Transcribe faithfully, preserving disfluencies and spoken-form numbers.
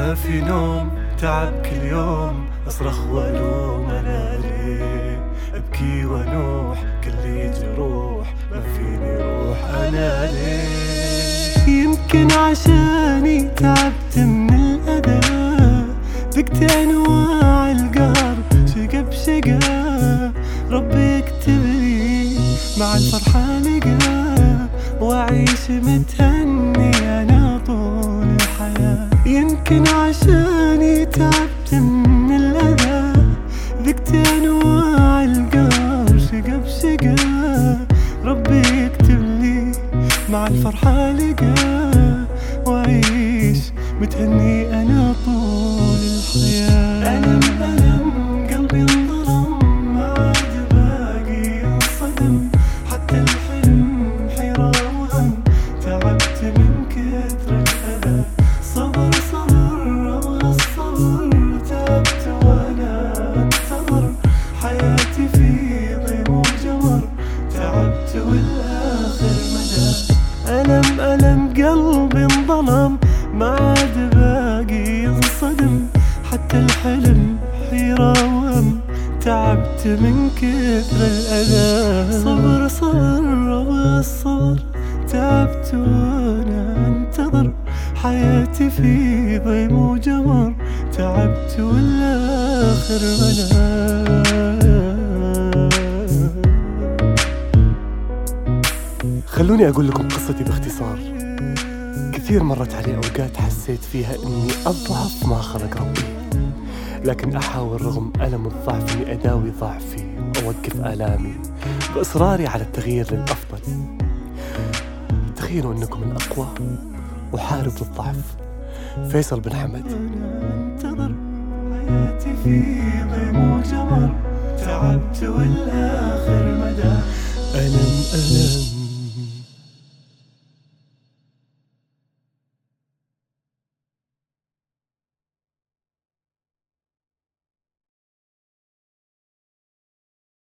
ما في نوم، تعب كل يوم، أصرخ وألوم أنا ليه، أبكي ونوح كلي جروح، ما فيني روح أنا ليه. يمكن عشاني تعبت من الأذى، ذقت أنواع القهر شقا بشقا، ربي يكتب لي مع الفرحة لقا، وأعيش متهني أنا طول الحياة. يمكن عشاني تعبت من الأذى، ذقت أنواع القهر شقا بشقا، ربي يكتب لي مع الفرحة لقا، وأعيش متهني أنا طول الحياة. ألم ألم قلبي انظلم، ما عاد باقي انصدم، حتى الحلم حيرة وهم، تعبت من كثر الأذى. صبر صبر أبغى الصبر، تعبت وأنا أنتظر، حياتي في ضيم وجمر، تعبت والآخر مدى. ألم ألم قلبي انظلم، ما عاد باقي ينصدم، حتى الحلم حيرة وهم، تعبت من كثر الأذى. صبر صبر أبغى الصبر، تعبت وأنا أنتظر، حياتي في ضيم وجمر، تعبت والآخر مدى. خلوني أقول لكم قصتي باختصار. كثير مرت علي أوقات حسيت فيها إني أضعف ما خلق ربي، لكن أحاول رغم ألم الضعف إني أداوي ضعفي وأوقف آلامي بإصراري على التغيير للأفضل. تخيلوا أنكم الأقوى وحارب الضعف. فيصل بن حمد. انتظر، حياتي في ضيم وجمر، تعبت والآخر مدى. ألم ألم